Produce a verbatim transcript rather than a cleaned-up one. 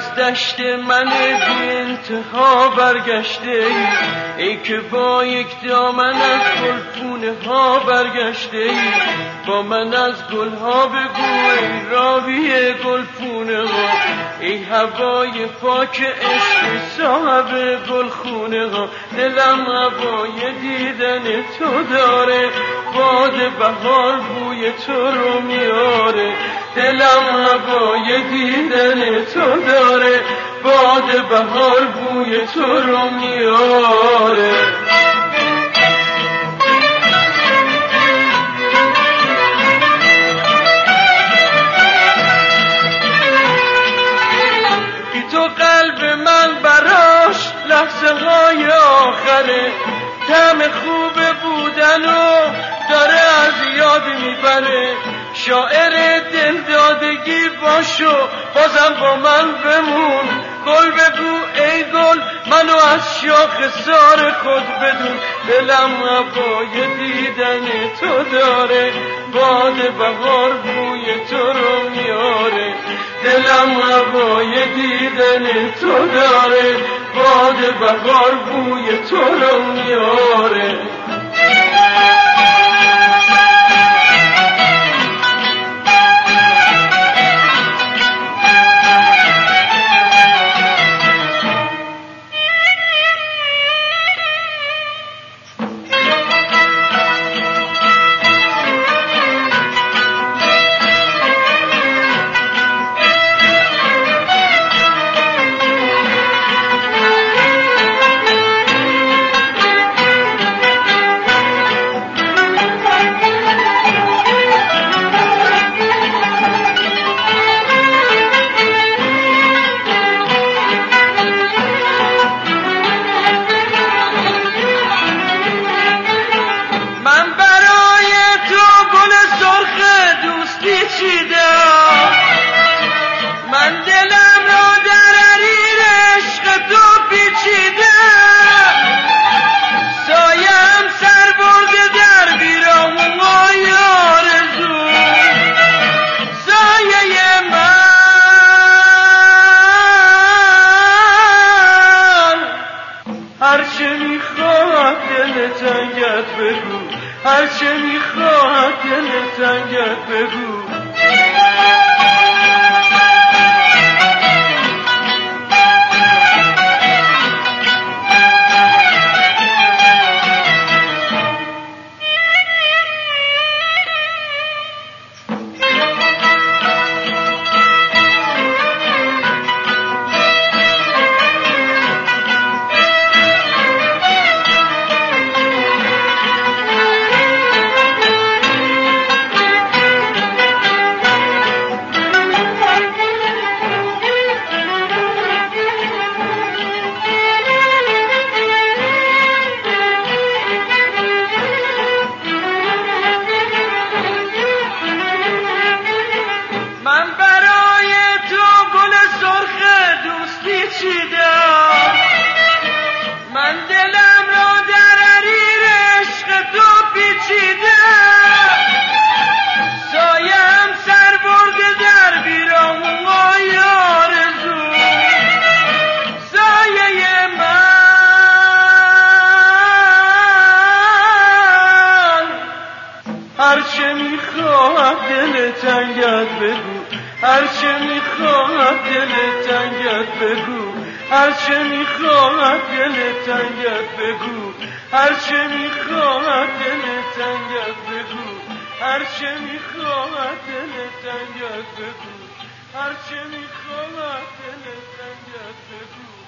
از دشت من بی انتها برگشته ای، ای که با یک دامن از گلپونه ها برگشته ای. با من از گلها بگو ای راوی گلپونه ها، ای هوای پاک عشق صاحب گلخونه ها. دلم هوای دیدن تو داره، باد بهار بوی تو رو میاره. دلم هوای دیدن تو داره، باد بهار بوی تو رو میاره. بی تو قلب من براش لحظه های آخره، طعم خوب بودن و داره از یاد میبره. شاعر دل دادگی باشو بازم با من بمون، گل بگو ای گل منو از شاخسار خود بدون. دلم هوای دیدن تو داره، باد بهار بوی تو رو میاره. دلم هوای دیدن تو داره، باد بهار بوی تو رو میاره. من دلم را در حریر عشق تو پیچیدم، سایم سر برده در بیرامون‌های آرزو. سایه من هرچه میخواد دل تنگت بگو، هرچه میخواد دل تنگت بگو. من دلم را در حریر عشق تو پیچیدم، سایم سر برده در بیرامون‌های آرزو. سایه من هرچه میخواد دل تنگت بگو، هرچه میخواد دل تنگت بگو، هرچه میخواد دل تنگت بگو، هرچه میخواد دل تنگت بگو، هرچه میخواد دل تنگت بگو، هرچه میخواد دل تنگت بگو.